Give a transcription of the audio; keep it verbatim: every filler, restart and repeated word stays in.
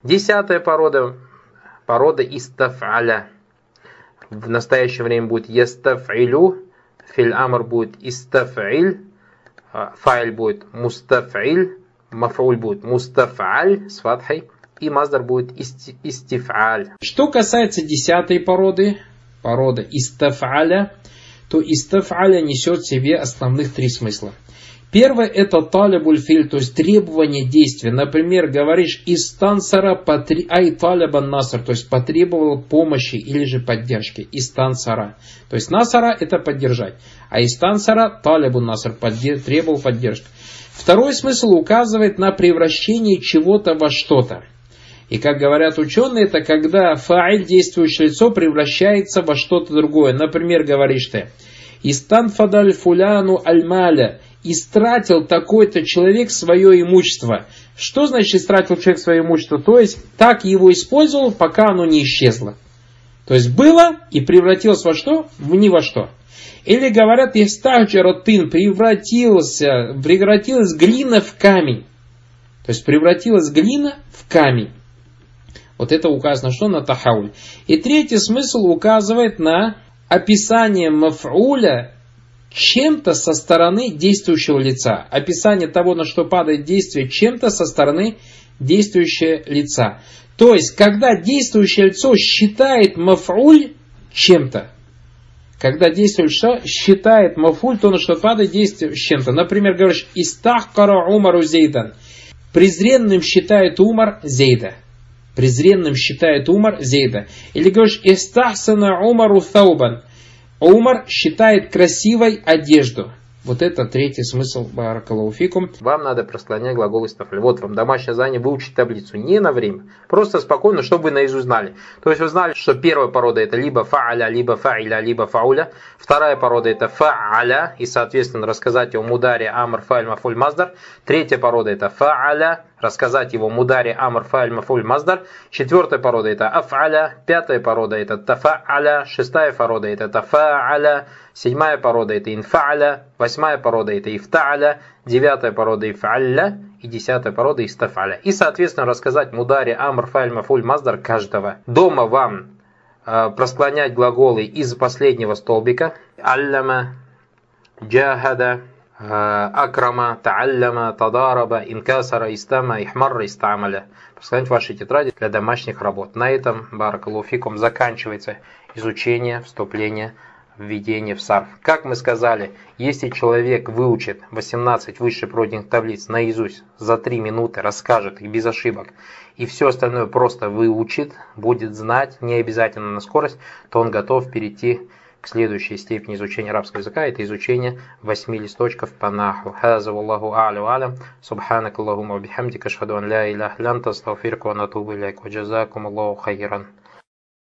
Десятая порода, порода истаф'аля. В настоящее время будет ястаф'илю, филь амр будет истаф'иль, фа'иль будет мустаф'иль, маф'уль будет мустаф'аль с фатхой, и маздар будет истиф'аль. Что касается десятой породы, порода истаф'аля, то истаф'аля несет в себе основных три смысла. Первое — это талябуль филь, то есть требование действия. Например, говоришь истансара ай талябан насар, то есть потребовал помощи или же поддержки. Истансара. То есть насара — это поддержать. А истансара талябун насар, требовал поддержки. Второй смысл указывает на превращение чего-то во что-то. И как говорят ученые, это когда фа'иль, действующее лицо, превращается во что-то другое. Например, говоришь ты истанфадаль фуляну аль-маля, истратил такой-то человек свое имущество. Что значит истратил человек свое имущество? То есть так его использовал, пока оно не исчезло. То есть было и превратилось во что? В ни во что. Или говорят, истахджаротын, превратился, превратилась глина в камень. То есть превратилась глина в камень. Вот это указано что? На тахауль. И третий смысл указывает на описание маф'уля чем-то со стороны действующего лица. Описание того, на что падает действие, чем-то со стороны действующего лица. То есть, когда действующее лицо считает маф'уль чем-то, когда действующее лицо считает маф'уль, то на что падает действие с чем-то. Например, говоришь, истахкара умару зейдан. Презренным считает Умар Зейда. Презренным считает Умар Зейда. Или говоришь, истахсана умару таубан. Умар считает красивой одежду. Вот это третий смысл баракаллаху фикум. Вам надо просклонять глагол истаф'аль. Вот вам домашнее задание, выучить таблицу. Не на время. Просто спокойно, чтобы вы наизусть знали. То есть вы знали, что первая порода это либо фа'аля, либо фа'iля, либо фауля. Вторая порода это фа'аля. И соответственно рассказать его мудари, амр, фа'иль, мафуль, маздар. Третья порода это фа'аля. Рассказать его мудари, амр, фа'иль, мафуль, маздар. Четвертая порода это аф'аля. Пятая порода это тафа'аля. Шестая порода это тафа'аля. Седьмая порода это инфа'аля. Восьмая порода это ифта'аля. Девятая порода иф'алля. И десятая порода истаф'аля. И соответственно рассказать мудари, амр, фа'иль, мафуль, маздар каждого. Дома вам э, просклонять глаголы из последнего столбика. Алляма, джахада, акрама, та'алляма, тадараба, инкасара, истама, ихмарра, истамаля. Просклонять ваши тетради для домашних работ. На этом, баракаллаху фикум, заканчивается изучение вступления, введение в сарф. Как мы сказали, если человек выучит восемнадцать выше пройденных таблиц наизусть за три минуты, расскажет их без ошибок, и все остальное просто выучит, будет знать, не обязательно на скорость, то он готов перейти к следующей степени изучения арабского языка, это изучение восьми листочков по наху. Хаза валлаху а'ля алям. Субханак Аллахумма бихамдика, ашхаду ан ля иляха илля анта, астагфирука ва атубу иляйк. Ва джазакум Аллаху хайран.